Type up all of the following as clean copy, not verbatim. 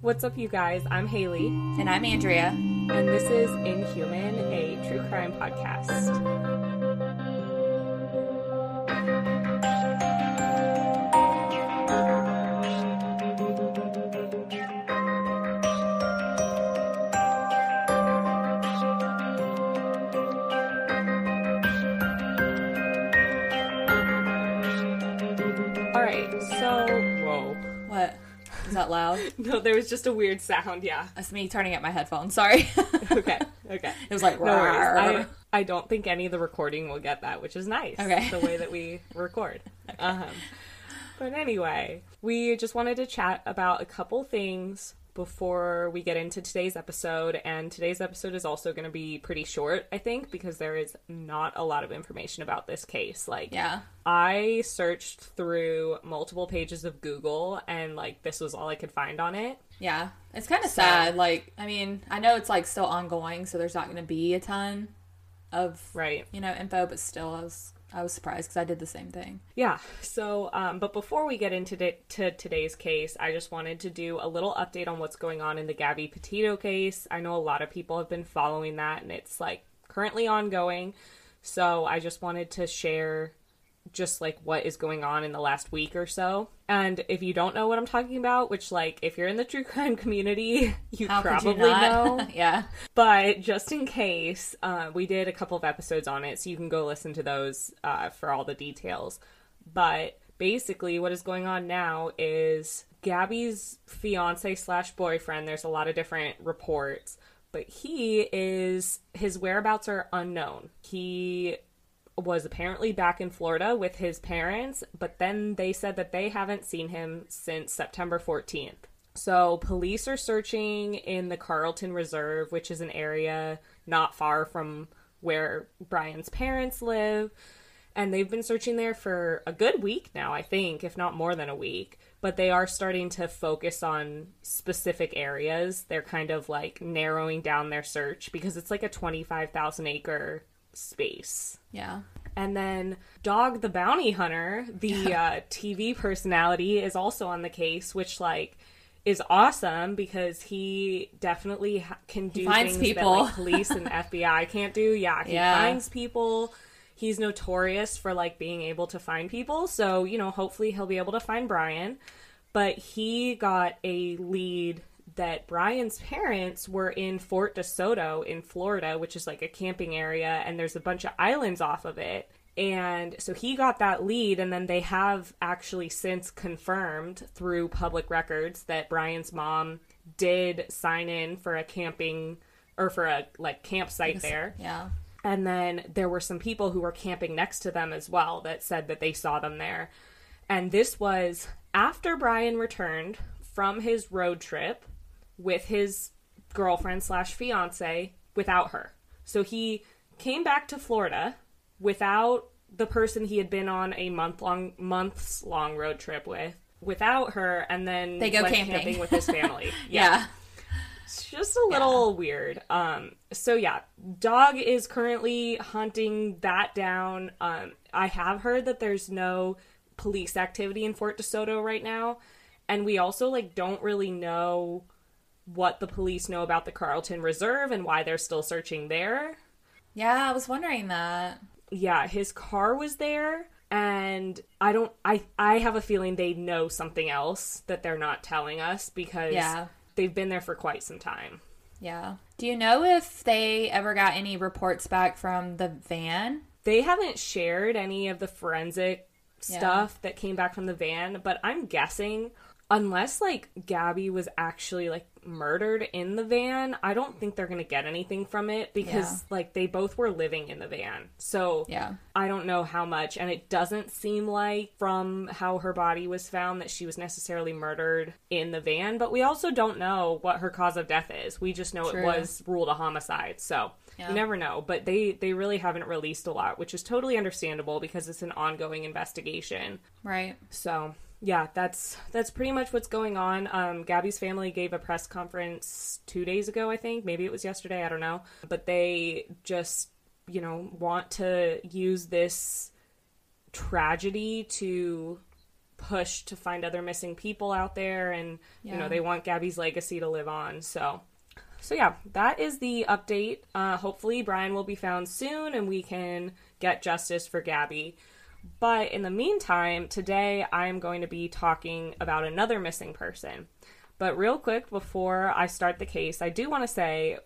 What's up, you guys? I'm Haley. And I'm Andrea. And this is Inhuman, a true crime podcast. Alright, so... Whoa. What? Is that loud? No, there was just a weird sound, yeah. That's me turning up my headphones. Sorry. Okay. It was like... No worries. I don't think any of the recording will get that, which is nice. Okay. The way that we record. Okay. But anyway, we just wanted to chat about a couple things before we get into today's episode. And today's episode is also going to be pretty short, I think, because there is not a lot of information about this case. Yeah. I searched through multiple pages of Google, and, this was all I could find on it. Yeah. It's kind of sad. I know it's, still ongoing, so there's not going to be a ton of, right, info, but still, I was surprised because I did the same thing. Yeah. So, but before we get into today's case, I just wanted to do a little update on what's going on in the Gabby Petito case. I know a lot of people have been following that, and it's, currently ongoing. So I just wanted to share just what is going on in the last week or so. And if you don't know what I'm talking about, which if you're in the true crime community, you probably know. Yeah. But just in case, we did a couple of episodes on it, so you can go listen to those for all the details. But basically what is going on now is Gabby's fiance / boyfriend, there's a lot of different reports, but his whereabouts are unknown. He was apparently back in Florida with his parents, but then they said that they haven't seen him since September 14th. So police are searching in the Carlton Reserve, which is an area not far from where Brian's parents live. And they've been searching there for a good week now, I think, if not more than a week. But they are starting to focus on specific areas. They're kind of narrowing down their search because it's a 25,000 acre space. Yeah. And then Dog the Bounty Hunter, the TV personality, is also on the case, which is awesome because he definitely can do things people. that police and FBI can't do. Yeah, he finds people. He's notorious for being able to find people. So, hopefully he'll be able to find Brian. But he got a lead that Brian's parents were in Fort DeSoto in Florida, which is a camping area, and there's a bunch of islands off of it. And so he got that lead, and then they have actually since confirmed through public records that Brian's mom did sign in for a camping, or for a campsite there. Yeah. And then there were some people who were camping next to them as well that said that they saw them there. And this was after Brian returned from his road trip with his girlfriend / fiance without her. So he came back to Florida without the person he had been on a months long road trip with, without her, and then they go went camping with his family. Yeah. It's just a little weird. So yeah, Dog is currently hunting that down. I have heard that there's no police activity in Fort DeSoto right now, and we also don't really know what the police know about the Carlton Reserve and why they're still searching there. Yeah, I was wondering that. Yeah, his car was there, and I have a feeling they know something else that they're not telling us because they've been there for quite some time. Yeah. Do you know if they ever got any reports back from the van? They haven't shared any of the forensic stuff that came back from the van, but I'm guessing unless Gabby was actually murdered in the van, I don't think they're gonna get anything from it because they both were living in the van. So I don't know how much, and it doesn't seem from how her body was found that she was necessarily murdered in the van, but we also don't know what her cause of death is. We just know it was ruled a homicide, so you never know. But they really haven't released a lot, which is totally understandable because it's an ongoing investigation. Right. So yeah, that's pretty much what's going on. Gabby's family gave a press conference 2 days ago, I think. Maybe it was yesterday, I don't know. But they just, want to use this tragedy to push to find other missing people out there, and you know, they want Gabby's legacy to live on. So yeah, that is the update. Hopefully Brian will be found soon and we can get justice for Gabby. But in the meantime, today I'm going to be talking about another missing person. But real quick, before I start the case, I do want to say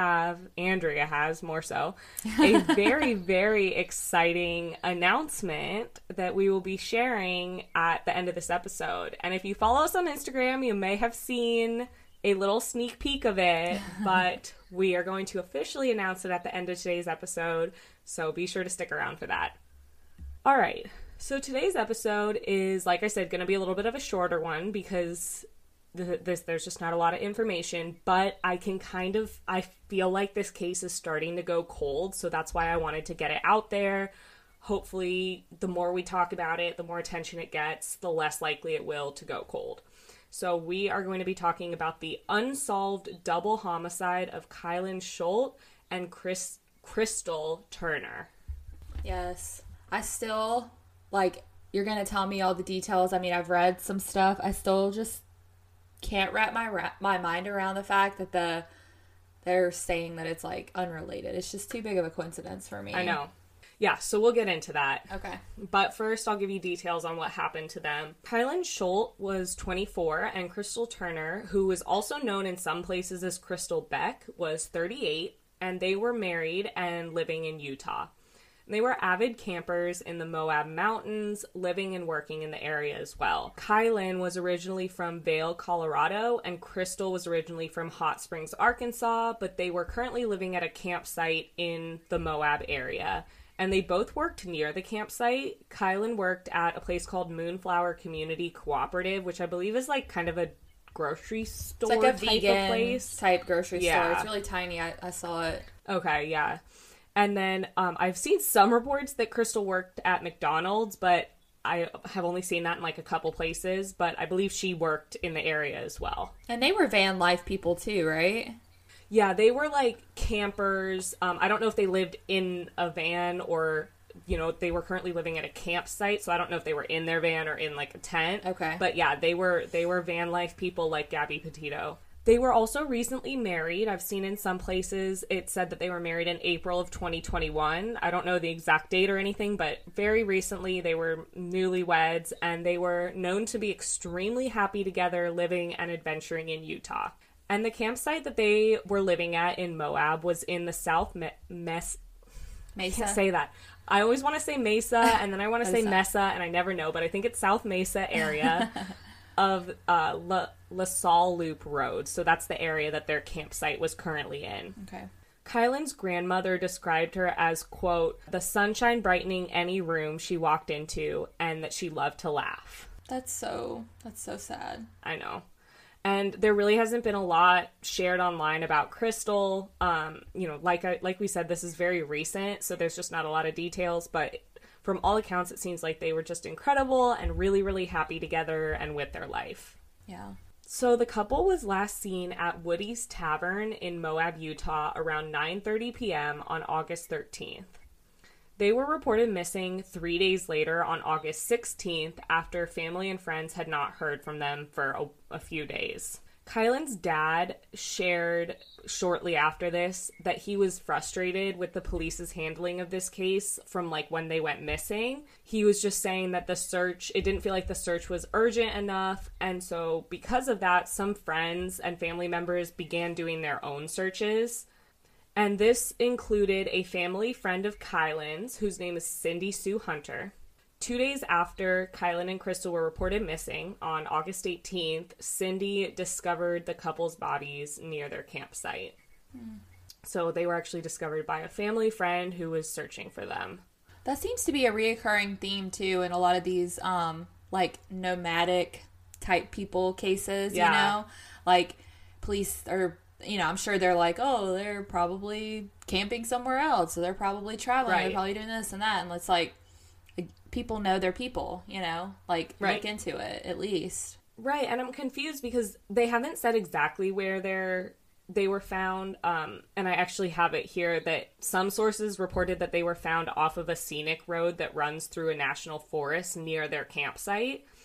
Andrea has more so, a very, very exciting announcement that we will be sharing at the end of this episode. And if you follow us on Instagram, you may have seen a little sneak peek of it, but we are going to officially announce it at the end of today's episode, so be sure to stick around for that. All right, so today's episode is, like I said, going to be a little bit of a shorter one because there's just not a lot of information, but I feel like this case is starting to go cold, so that's why I wanted to get it out there. Hopefully, the more we talk about it, the more attention it gets, the less likely it will to go cold. So we are going to be talking about the unsolved double homicide of Kylan Scholt and Crystal Turner. Yes. I still, you're going to tell me all the details. I mean, I've read some stuff. I still just can't wrap my mind around the fact that they're saying that it's, unrelated. It's just too big of a coincidence for me. I know. Yeah, so we'll get into that. Okay. But first, I'll give you details on what happened to them. Kylan Scholt was 24, and Crystal Turner, who was also known in some places as Crystal Beck, was 38, and they were married and living in Utah. They were avid campers in the Moab Mountains, living and working in the area as well. Kylan was originally from Vail, Colorado, and Crystal was originally from Hot Springs, Arkansas, but they were currently living at a campsite in the Moab area. And they both worked near the campsite. Kylan worked at a place called Moonflower Community Cooperative, which I believe is kind of a grocery store it's like a type vegan of place. Type grocery store. It's really tiny. I saw it. Okay, yeah. And then I've seen some reports that Crystal worked at McDonald's, but I have only seen that in a couple places. But I believe she worked in the area as well. And they were van life people too, right? Yeah, they were campers. I don't know if they lived in a van or, they were currently living at a campsite. So I don't know if they were in their van or in a tent. Okay. But yeah, they were van life people like Gabby Petito. They were also recently married. I've seen in some places it said that they were married in April of 2021. I don't know the exact date or anything, but very recently they were newlyweds, and they were known to be extremely happy together, living and adventuring in Utah. And the campsite that they were living at in Moab was in the South Mesa. I can't say that. I always want to say Mesa, and then I want to say Mesa, and I never know, but I think it's South Mesa area of La Salle Loop Road. So that's the area that their campsite was currently in. Okay. Kylan's grandmother described her as, quote, the sunshine brightening any room she walked into, and that she loved to laugh. That's so sad. I know. And there really hasn't been a lot shared online about Crystal. Like we said, this is very recent, so there's just not a lot of details, but from all accounts, it seems like they were just incredible and really, really happy together and with their life. Yeah. So the couple was last seen at Woody's Tavern in Moab, Utah around 9:30 p.m. on August 13th. They were reported missing 3 days later on August 16th after family and friends had not heard from them for a few days. Kylan's dad shared shortly after this that he was frustrated with the police's handling of this case from when they went missing. He was just saying that it didn't feel like the search was urgent enough. And so because of that, some friends and family members began doing their own searches. And this included a family friend of Kylan's, whose name is Cindy Sue Hunter. 2 days after Kylan and Crystal were reported missing, on August 18th, Cindy discovered the couple's bodies near their campsite. So they were actually discovered by a family friend who was searching for them. That seems to be a reoccurring theme, too, in a lot of these, nomadic type people cases, Police are, I'm sure they're they're probably camping somewhere else, so they're probably traveling, They're probably doing this and that, and it's people know their people, look into it, at least. Right, and I'm confused because they haven't said exactly where they were found, and I actually have it here that some sources reported that they were found off of a scenic road that runs through a national forest near their campsite.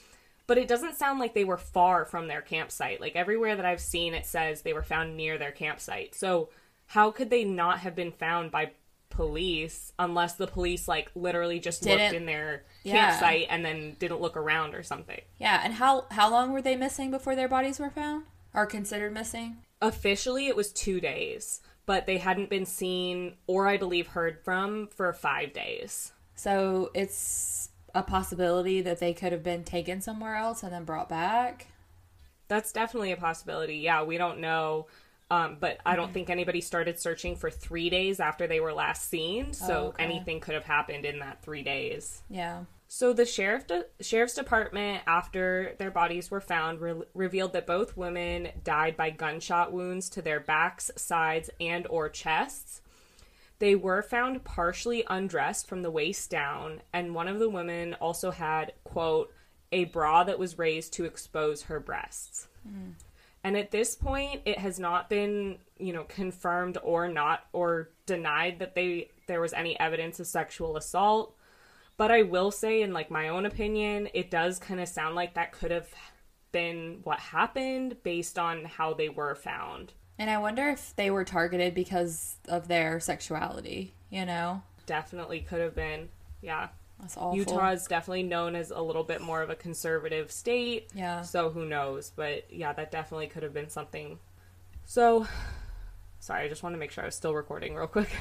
But it doesn't sound like they were far from their campsite. Like, everywhere that I've seen, it says they were found near their campsite. So how could they not have been found by police unless the police, like, literally just looked in their campsite and then didn't look around or something? Yeah, and how long were they missing before their bodies were found? Or considered missing? Officially, it was 2 days. But they hadn't been seen, or I believe heard from, for 5 days. So it's a possibility that they could have been taken somewhere else and then brought back? That's definitely a possibility. Yeah, we don't know. But I don't think anybody started searching for 3 days after they were last seen. So anything could have happened in that 3 days. Yeah. So the sheriff's department, after their bodies were found, revealed that both women died by gunshot wounds to their backs, sides, and or chests. They were found partially undressed from the waist down, and one of the women also had, quote, a bra that was raised to expose her breasts. And at this point, it has not been, confirmed or denied that there was any evidence of sexual assault. But I will say, in, like, my own opinion, it does kind of sound like that could have been what happened based on how they were found. And I wonder if they were targeted because of their sexuality, Definitely could have been. Yeah. That's awful. Utah is definitely known as a little bit more of a conservative state. Yeah. So who knows? But yeah, that definitely could have been something. So, sorry, I just want to make sure I was still recording real quick.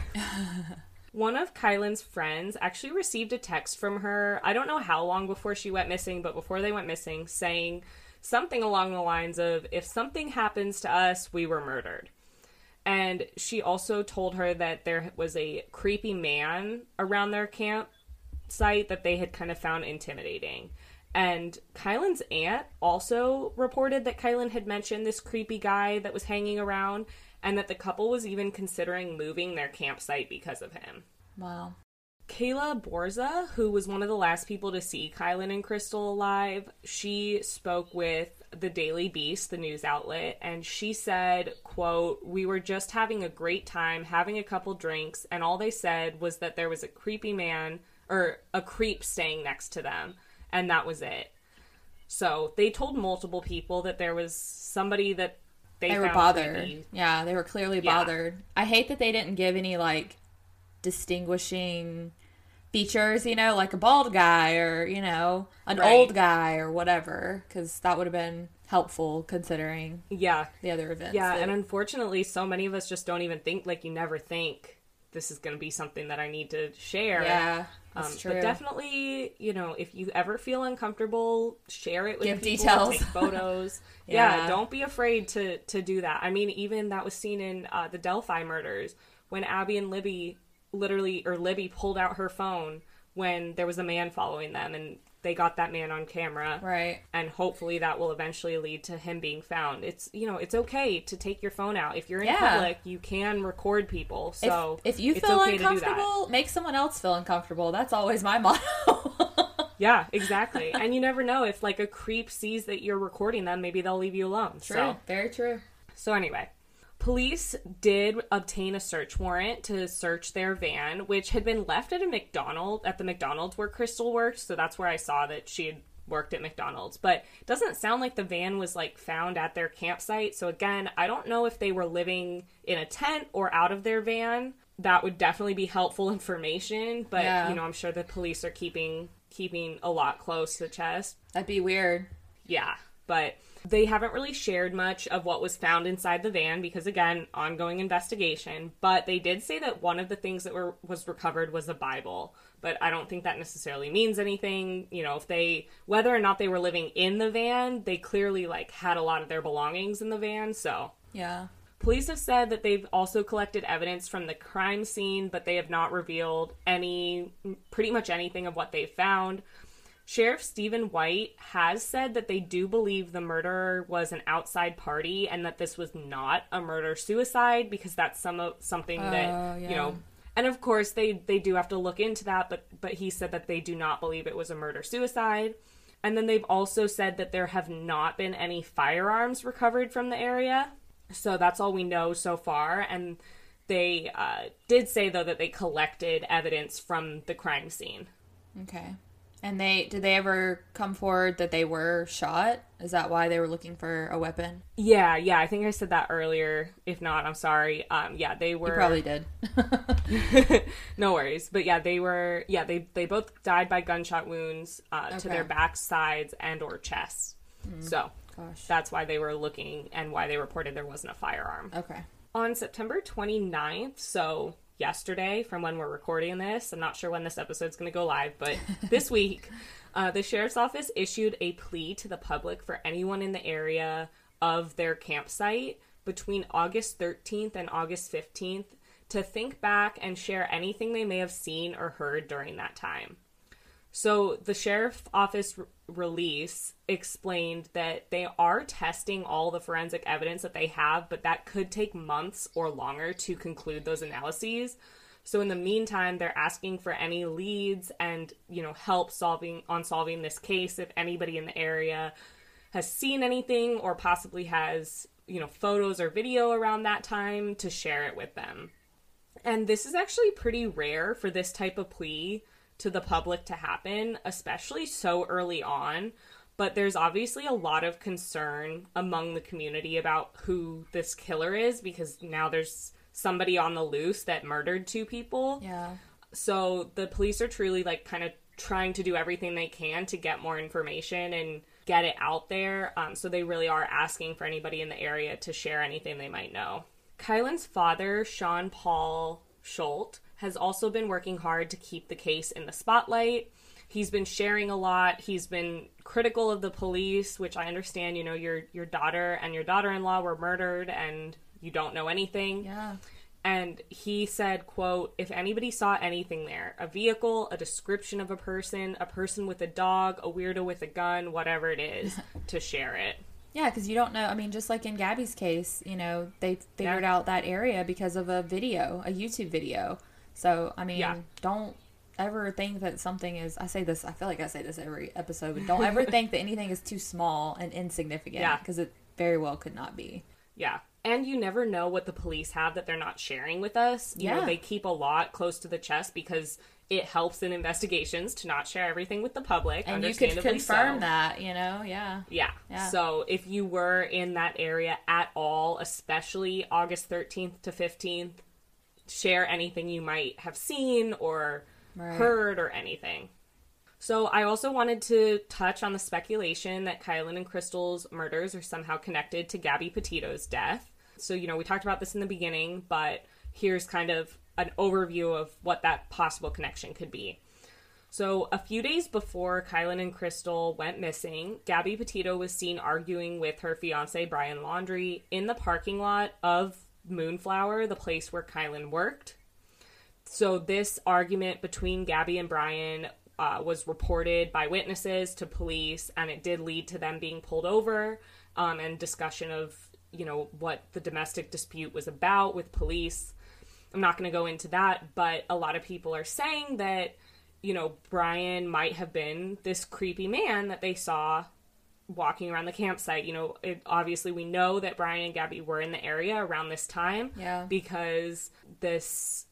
One of Kylan's friends actually received a text from her, I don't know how long before she went missing, but before they went missing, saying something along the lines of, if something happens to us, we were murdered. And she also told her that there was a creepy man around their campsite that they had kind of found intimidating. And Kylan's aunt also reported that Kylan had mentioned this creepy guy that was hanging around, and that the couple was even considering moving their campsite because of him. Wow. Kayla Borza, who was one of the last people to see Kylan and Crystal alive, she spoke with the Daily Beast, the news outlet, and she said, quote, we were just having a great time, having a couple drinks, and all they said was that there was a creepy man, or a creep staying next to them, and that was it. So they told multiple people that there was somebody that they were bothered. Creepy. Yeah, they were clearly bothered. I hate that they didn't give any, like, distinguishing features, like a bald guy or, an old guy or whatever, because that would have been helpful considering the other events. Yeah, and unfortunately, so many of us just don't even think, like, you never think this is going to be something that I need to share. Yeah, that's true. But definitely, if you ever feel uncomfortable, share it with Give people, details. take photos. Yeah, don't be afraid to do that. I mean, even that was seen in the Delphi murders, when Abby and Libby Libby pulled out her phone when there was a man following them, and they got that man on camera. Right. And hopefully that will eventually lead to him being found. It's, it's okay to take your phone out. If you're in public, you can record people. So if you feel uncomfortable, make someone else feel uncomfortable. That's always my motto. Yeah, exactly. And you never know, if, like, a creep sees that you're recording them, maybe they'll leave you alone. True. So. Very true. So anyway, police did obtain a search warrant to search their van, which had been left at the McDonald's where Crystal worked. So that's where I saw that she had worked at McDonald's. But it doesn't sound like the van was, like, found at their campsite. So again, I don't know if they were living in a tent or out of their van. That would definitely be helpful information. But, I'm sure the police are keeping a lot close to the chest. That'd be weird. Yeah, but they haven't really shared much of what was found inside the van because, again, ongoing investigation. But they did say that one of the things that was recovered was a Bible. But I don't think that necessarily means anything. Whether or not they were living in the van, they clearly, like, had a lot of their belongings in the van, so. Yeah. Police have said that they've also collected evidence from the crime scene, but they have not revealed pretty much anything of what they found. Sheriff Stephen White has said that they do believe the murderer was an outside party and that this was not a murder-suicide, because that's something that, and of course they do have to look into that, but he said that they do not believe it was a murder-suicide. And then they've also said that there have not been any firearms recovered from the area. So that's all we know so far. And they did say, though, that they collected evidence from the crime scene. Okay. And did they ever come forward that they were shot? Is that why they were looking for a weapon? Yeah, I think I said that earlier. If not, I'm sorry. Yeah, they were. You probably did. No worries. But yeah, they both died by gunshot wounds to their backs, sides, and or chests. So that's why they were looking and why they reported there wasn't a firearm. Okay. On September 29th, so yesterday from when we're recording this, I'm not sure when this episode's going to go live, but this week, the sheriff's office issued a plea to the public for anyone in the area of their campsite between August 13th and August 15th to think back and share anything they may have seen or heard during that time. So the sheriff's office release explained that they are testing all the forensic evidence that they have, but that could take months or longer to conclude those analyses. So in the meantime, they're asking for any leads and, help solving this case. If anybody in the area has seen anything or possibly has, photos or video around that time, to share it with them. And this is actually pretty rare for this type of plea to the public to happen, especially so early on. But there's obviously a lot of concern among the community about who this killer is, because now there's somebody on the loose that murdered 2 people. Yeah. So the police are truly kind of trying to do everything they can to get more information and get it out there. So they really are asking for anybody in the area to share anything they might know. Kylan's father, Sean Paul Schultz, has also been working hard to keep the case in the spotlight. He's been sharing a lot. He's been critical of the police, which I understand, your daughter and your daughter-in-law were murdered and you don't know anything. Yeah. And he said, quote, "If anybody saw anything there, a vehicle, a description of a person with a dog, a weirdo with a gun, whatever it is, to share it." Yeah, because you don't know. I mean, just like in Gabby's case, they figured out that area because of a YouTube video. So, I mean, don't ever think that something is, I feel like I say this every episode, but don't ever think that anything is too small and insignificant, because it very well could not be. Yeah. And you never know what the police have that they're not sharing with us. You know, they keep a lot close to the chest because it helps in investigations to not share everything with the public. And you could confirm that, yeah. So if you were in that area at all, especially August 13th to 15th, share anything you might have seen or heard or anything. So I also wanted to touch on the speculation that Kylan and Crystal's murders are somehow connected to Gabby Petito's death. So, we talked about this in the beginning, but here's kind of an overview of what that possible connection could be. So a few days before Kylan and Crystal went missing, Gabby Petito was seen arguing with her fiancé, Brian Laundrie, in the parking lot of Moonflower, the place where Kylan worked. So this argument between Gabby and Brian was reported by witnesses to police, and it did lead to them being pulled over and discussion of, what the domestic dispute was about with police. I'm not going to go into that, but a lot of people are saying that, Brian might have been this creepy man that they saw walking around the campsite. Obviously we know that Brian and Gabby were in the area around this time because this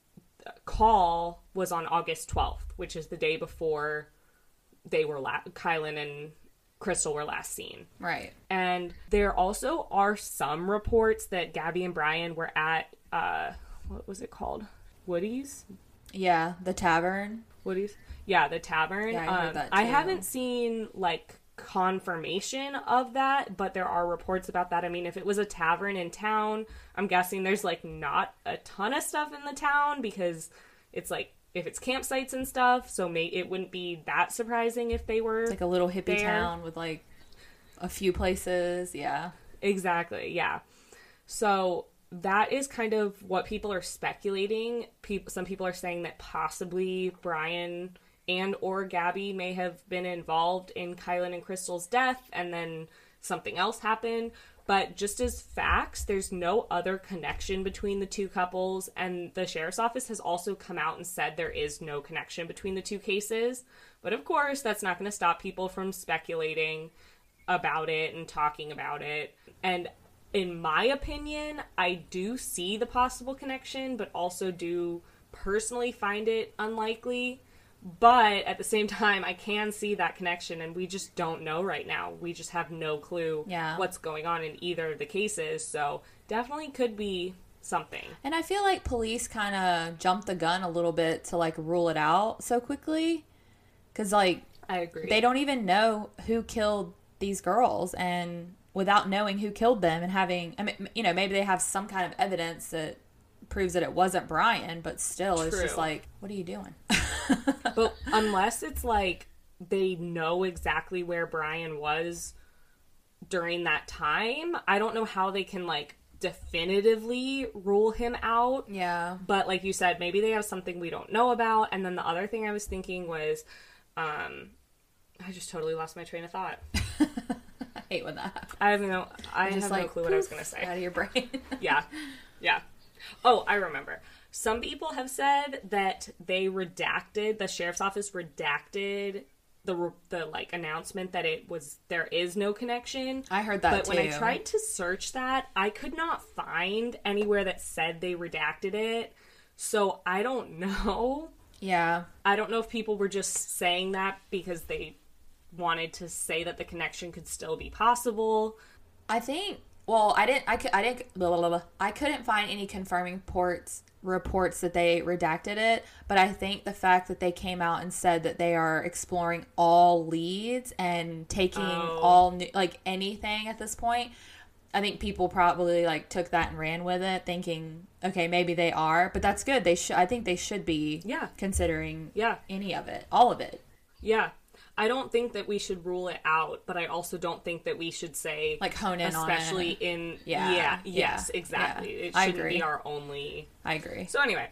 call was on August 12th, which is the day before they were Kylan and Crystal were last seen. Right. And there also are some reports that Gabby and Brian were at, what was it called? Woody's? Yeah, the tavern. Woody's? Yeah, the tavern. Yeah, I heard that too. I haven't seen, confirmation of that, but there are reports about that. I mean, if it was a tavern in town, I'm guessing there's, not a ton of stuff in the town because it's, if it's campsites and stuff, so it wouldn't be that surprising if they were It's a little hippie there. Town with, a few places, yeah. Exactly, yeah. So that is kind of what people are speculating. Some people are saying that possibly Brian and or Gabby may have been involved in Kylan and Crystal's death, and then something else happened. But just as facts, there's no other connection between the two couples, and the sheriff's office has also come out and said there is no connection between the two cases. But of course, that's not going to stop people from speculating about it and talking about it. And in my opinion, I do see the possible connection, but also do personally find it unlikely. But at the same time, I can see that connection, and we just don't know right now. We just have no clue what's going on in either of the cases. So definitely could be something. And I feel like police kind of jumped the gun a little bit to like rule it out so quickly. Because like, I agree. They don't even know who killed these girls, and without knowing who killed them and having, I mean, you know, maybe they have some kind of evidence that proves that it wasn't Brian, but still, it's just like, what are you doing? But unless it's like they know exactly where Brian was during that time, I don't know how they can like definitively rule him out. Yeah. But like you said, maybe they have something we don't know about. And then the other thing I was thinking was, I just totally lost my train of thought. I hate when that happens. I have no clue what I was going to say. Out of your brain. Yeah. Oh, I remember. Some people have said that they redacted, the sheriff's office redacted the like announcement that there is no connection. I heard that too. But when I tried to search that, I could not find anywhere that said they redacted it. So I don't know. Yeah. I don't know if people were just saying that because they wanted to say that the connection could still be possible. I think, well, I couldn't find any confirming reports that they redacted it, but I think the fact that they came out and said that they are exploring all leads and taking all new, like anything at this point, I think people probably like took that and ran with it, thinking, okay, maybe they are, but that's good. I think they should be considering any of it, all of it. Yeah. I don't think that we should rule it out, but I also don't think that we should say, like, hone in on it. Especially in, yes, exactly. Yeah. It shouldn't be our only. I agree. So anyway,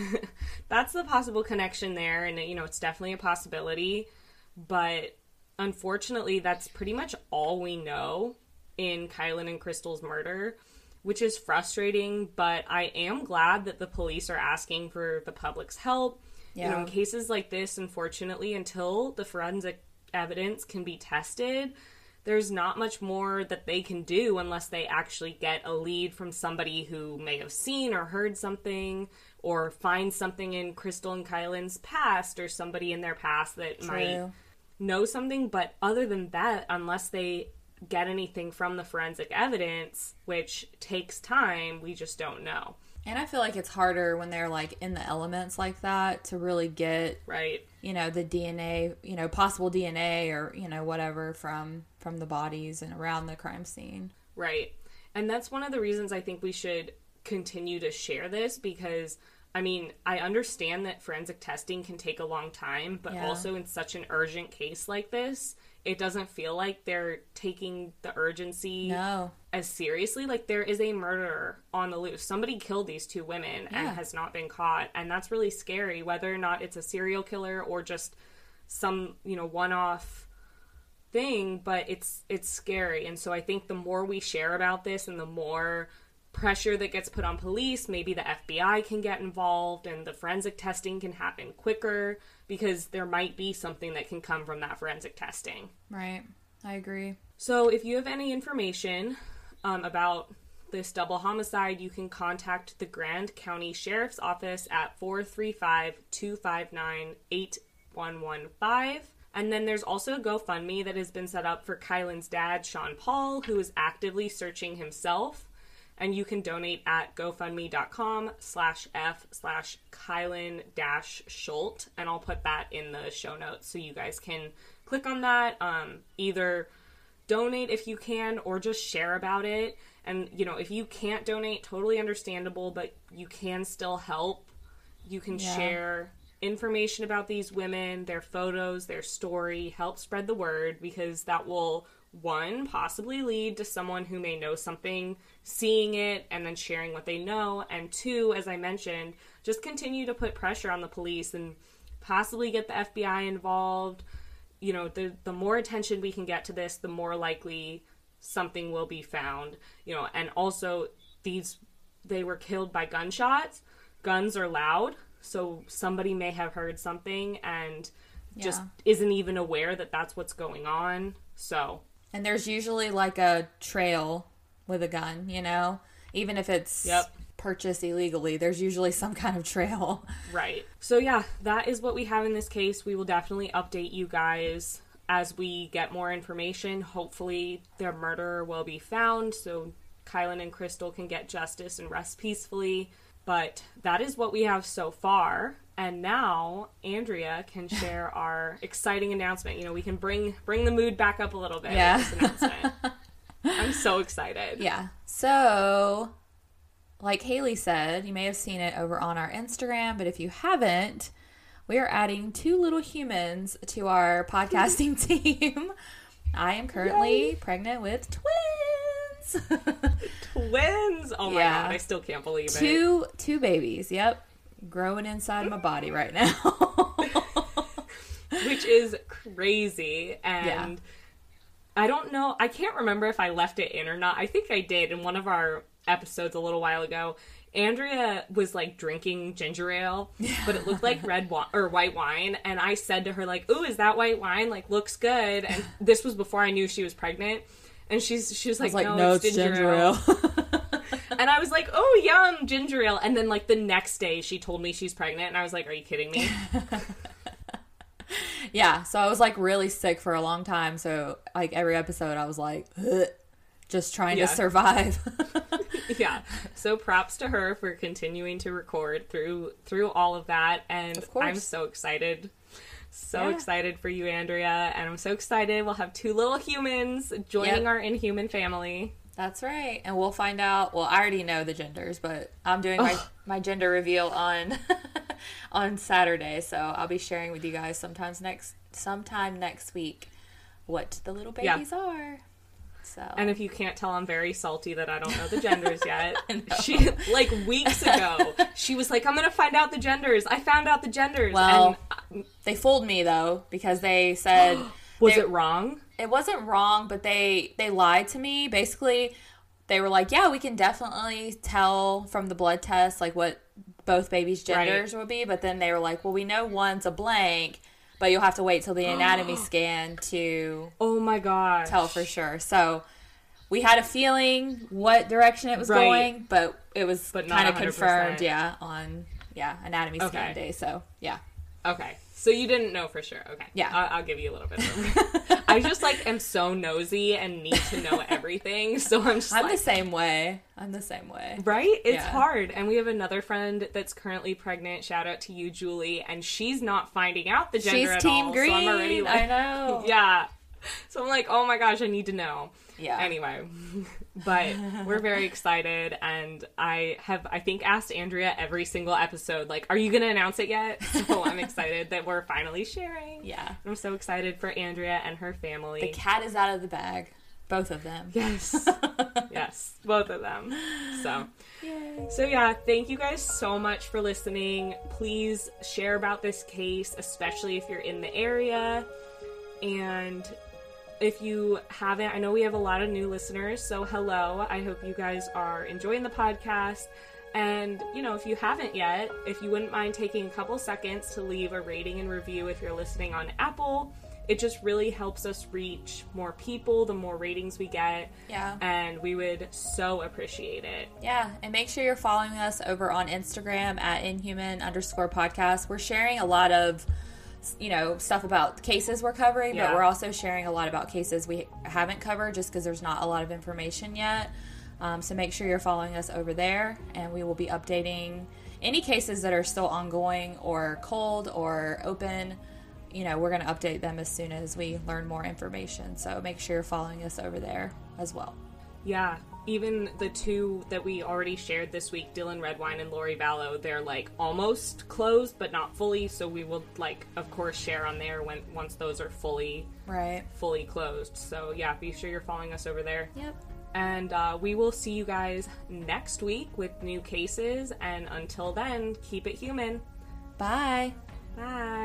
that's the possible connection there, and you know, it's definitely a possibility, but unfortunately, that's pretty much all we know in Kylan and Crystal's murder, which is frustrating, but I am glad that the police are asking for the public's help. Yeah. You know, in cases like this, unfortunately, until the forensic evidence can be tested, there's not much more that they can do unless they actually get a lead from somebody who may have seen or heard something, or find something in Crystal and Kylan's past, or somebody in their past that might know something. But other than that, unless they get anything from the forensic evidence, which takes time, we just don't know. And I feel like it's harder when they're, like, in the elements like that to really get, you know, the DNA, you know, possible DNA or, you know, whatever from the bodies and around the crime scene. Right. And that's one of the reasons I think we should continue to share this, because, I mean, I understand that forensic testing can take a long time, but also in such an urgent case like this, it doesn't feel like they're taking the urgency as seriously. Like, there is a murderer on the loose. Somebody killed these two women and has not been caught. And that's really scary, whether or not it's a serial killer or just some, you know, one-off thing. But it's scary. And so I think the more we share about this and the more pressure that gets put on police, maybe the FBI can get involved and the forensic testing can happen quicker, because there might be something that can come from that forensic testing. Right. I agree. So if you have any information about this double homicide, you can contact the Grand County Sheriff's Office at 435-259-8115. And then there's also a GoFundMe that has been set up for Kylan's dad, Sean Paul, who is actively searching himself. And you can donate at gofundme.com/F/Kylan-Schult. And I'll put that in the show notes so you guys can click on that. Either donate if you can, or just share about it. And, you know, if you can't donate, totally understandable, but you can still help. You can share information about these women, their photos, their story, help spread the word, because that will, one, possibly lead to someone who may know something seeing it and then sharing what they know, and two, as I mentioned, just continue to put pressure on the police and possibly get the FBI involved. You know, the more attention we can get to this, the more likely something will be found. You know, and also they were killed by gunshots. Guns are loud, so somebody may have heard something and just isn't even aware that that's what's going on. So, and there's usually like a trail with a gun, you know, even if it's purchase illegally. There's usually some kind of trail. Right. So yeah, that is what we have in this case. We will definitely update you guys as we get more information. Hopefully their murderer will be found so Kylan and Crystal can get justice and rest peacefully. But that is what we have so far. And now Andrea can share our exciting announcement. You know, we can bring the mood back up a little bit with this announcement. I'm so excited. Yeah. So, like Haley said, you may have seen it over on our Instagram, but if you haven't, we are adding 2 little humans to our podcasting team. I am currently pregnant with twins. Twins! Oh my God, I still can't believe it. Two babies, yep. Growing inside my body right now. Which is crazy. And I don't know, I can't remember if I left it in or not. I think I did in one of our episodes a little while ago. Andrea was like drinking ginger ale, but it looked like white wine. And I said to her, like, "Ooh, is that white wine? Like, looks good." And this was before I knew she was pregnant. And she was like, no, it's ginger ale. And I was like, "Oh, yum, ginger ale." And then like the next day she told me she's pregnant. And I was like, "Are you kidding me?" Yeah. So I was like really sick for a long time. So like every episode I was like, ugh, just trying to survive. Yeah. So props to her for continuing to record through all of that. And I'm so excited. Excited for you, Andrea. And I'm so excited. We'll have 2 little humans joining our Inhuman family. That's right. And we'll find out. Well, I already know the genders, but I'm doing my gender reveal on Saturday. So I'll be sharing with you guys sometime next week what the little babies are. So. And if you can't tell, I'm very salty that I don't know the genders yet. She, like, weeks ago, she was like, "I'm going to find out the genders. I found out the genders." Well, and they fooled me, though, because they said... Was it wrong? It wasn't wrong, but they lied to me. Basically, they were like, "Yeah, we can definitely tell from the blood test, like, what both babies' genders would be." But then they were like, "Well, we know one's a blank, but you'll have to wait till the anatomy scan to oh my gosh, tell for sure." So we had a feeling what direction it was going, but it was kind of confirmed, on anatomy scan day. So okay. So you didn't know for sure. Okay. Yeah. I'll give you a little bit of I just, like, am so nosy and need to know everything. So I'm the same way. Right? It's hard. And we have another friend that's currently pregnant. Shout out to you, Julie. And she's not finding out the gender at all. She's team green. So I'm already like, I know. Yeah. So I'm like, oh my gosh, I need to know. Yeah. Anyway, but we're very excited, and I think, asked Andrea every single episode, like, "Are you going to announce it yet?" So I'm excited that we're finally sharing. Yeah. I'm so excited for Andrea and her family. The cat is out of the bag. Both of them. Yes. Yes, both of them. So, yay. So yeah, thank you guys so much for listening. Please share about this case, especially if you're in the area. And if you haven't, I know we have a lot of new listeners, so hello. I hope you guys are enjoying the podcast. And, you know, if you haven't yet, if you wouldn't mind taking a couple seconds to leave a rating and review if you're listening on Apple, it just really helps us reach more people the more ratings we get. Yeah. And we would so appreciate it. Yeah. And make sure you're following us over on Instagram at Inhuman_podcast. We're sharing a lot of, you know, stuff about cases we're covering, but we're also sharing a lot about cases we haven't covered just because there's not a lot of information yet. So make sure you're following us over there, and we will be updating any cases that are still ongoing or cold or open. You know, we're going to update them as soon as we learn more information. So make sure you're following us over there as well. Yeah. Even the 2 that we already shared this week, Dylan Redwine and Lori Vallow, they're, like, almost closed, but not fully. So we will, like, of course, share on there once those are fully closed. So, yeah, be sure you're following us over there. Yep. And we will see you guys next week with new cases. And until then, keep it human. Bye. Bye.